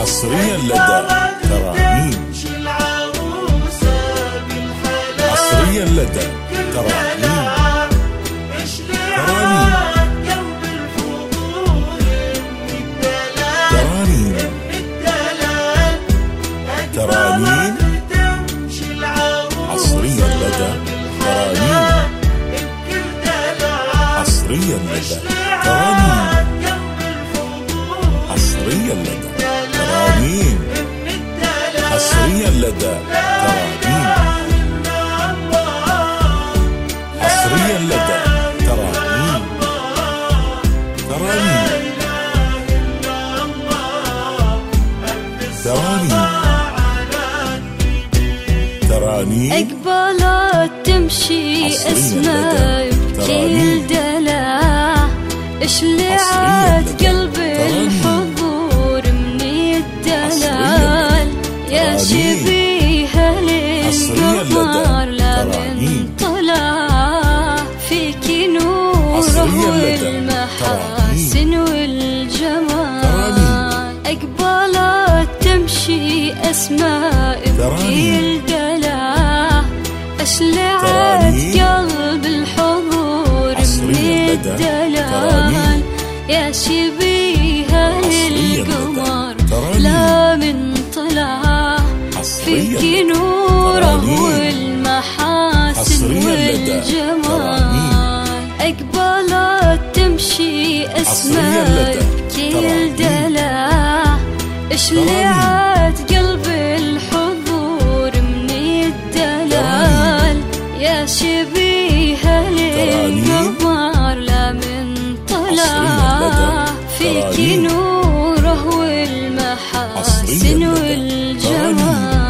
حصريا لدى ترانيم. حصريا لدى ترانيم. ترانيم حصريا لدى ترانيم. حصريا لدى ترانيم. حصريا لدى ترانيم. حصريا لدى ترانيم. حصريا لدى ترانيم. ترانيم أقبلت تمشي أسماء بكل دلع، اشلعت قلبي الحضور من الدلال، يا شبيه للقمر لا من طلع، فيك نوره والمحاسن والجمال. أقبلت تمشي أسماء بكل دلع، أشلعت قلب الحضور من الدلال، يا شبيهة للقمر لا من طلع، فيك نوره والمحاسن والجمال. أقبلت تمشي أسماء بكل دلع، اشلعت قلبي الحضور من الدلال، يا شبيهة للقمر لا من طلع، فيك نوره والمحاسن والجمال.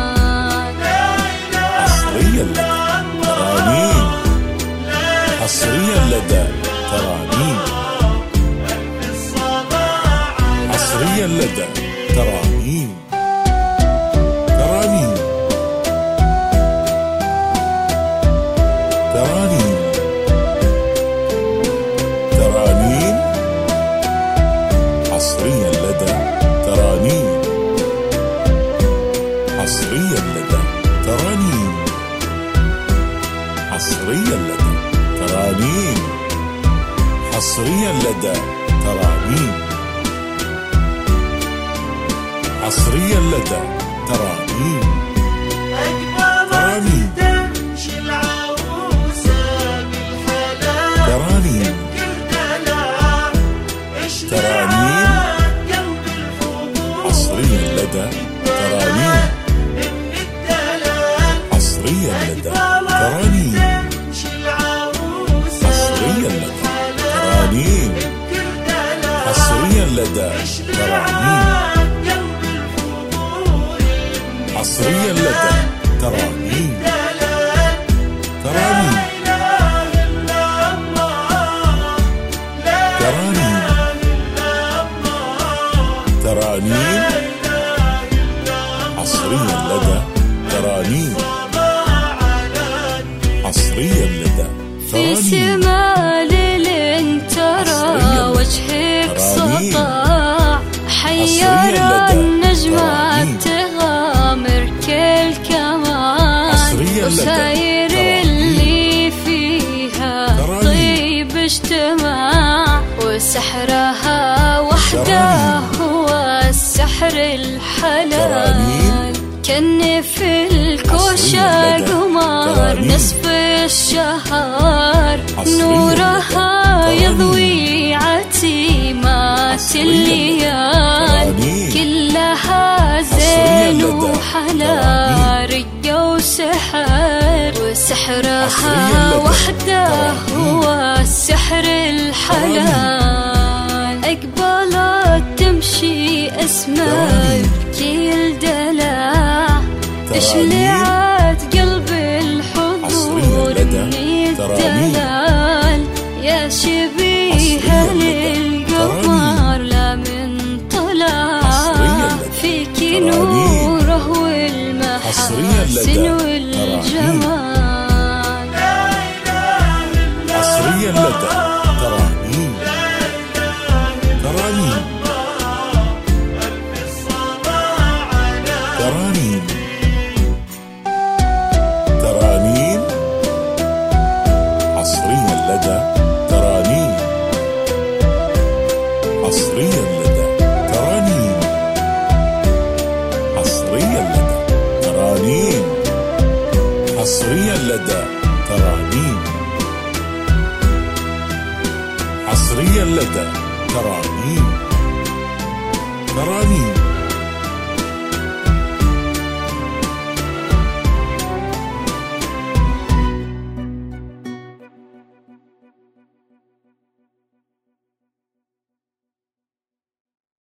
حصريا لدى ترانيم. حصريا لدى ترانيم. ترانيم ترانيم ترانيم. حصريا لدى ترانيم. حصريا لدى ترانيم. حصريا لدى ترانيم. حصريا لدى ترانيم. حصريا لدى ترانيم. ترانيم تمشي العروسة بالحلال، ترانيم ترانيم. حصريا لدى ترانيم. حصريا لدى ترانيم. حصريا لدى ترانيم. حصريا لدى ترانيم. حصريا لدى ترانيم. ترانيم ترانيم ترانيم. حصريا لدى ترانيم. حصريا لدى في سما ليل ترى وجهك سطاع، حير النجمات تغامر كل كمان، وساير اللي فيها طيب اجتماع، وسحرها وحده هو السحر الحلال. كن في الكوشة قمر نصف الشهر، نورها يضوي عتيمات الليال، كلها زين وحلا رقة وسحر، وسحرها وحده هو السحر الحلال. أقبلت تمشي أسماء بكل دلع، اشلعت قلبي الحضور من الدلال، يا شبيهة للقمر لا من طلع، فيك نوره والمحاسن والجمال. حصريا لدى ترانيم. ترانيم حصريا لدى ترانيم. حصريا لدى ترانيم. ترانيم